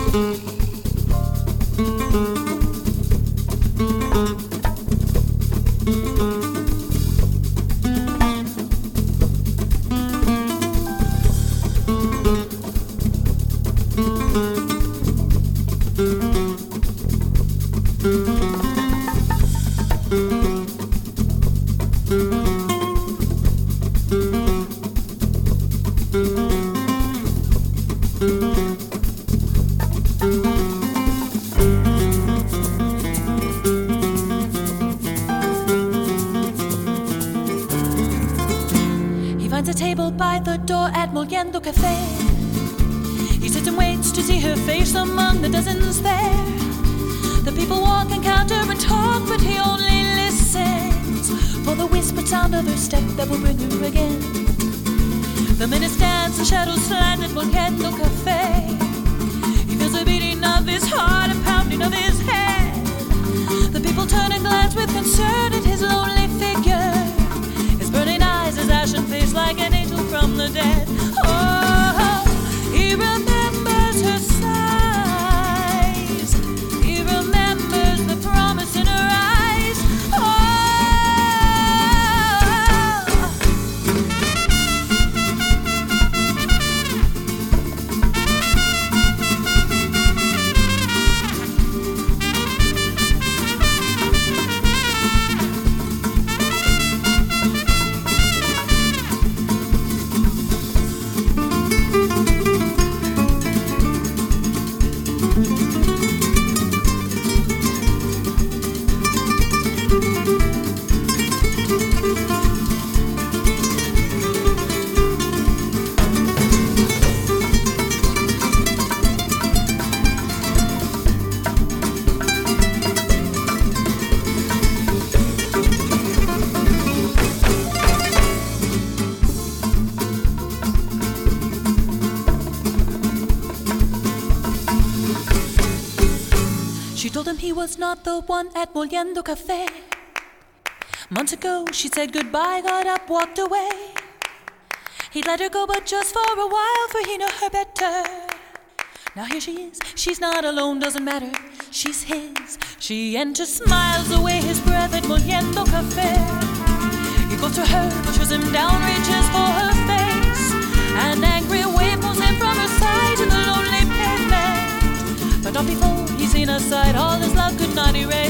Moliendo Cafe. He sits and waits to see her face among the dozens there. The people walk and counter and talk, but he only listens for the whispered sound of her step that will bring her again. The minutes dance and shadows slide at Moliendo Cafe. He feels the beating of his heart and pounding of his head. The people turn and glance with concern at his lonely figure, his burning eyes, his ashen face like an angel from the dead. Oh, he remembers her sighs. He remembers the promise in her eyes. Oh. He was not the one at Moliendo Cafe. Months ago she said goodbye, got up, walked away. He'd let her go, but just for a while, for he knew her better. Now here she is, she's not alone, doesn't matter, she's his. She enters, smiles away his breath at Moliendo Cafe. He goes to her, pushes him down, reaches for her face. An angry wave pulls him from her side to the lonely pavement. But not before he's seen her side, all his love could not erase.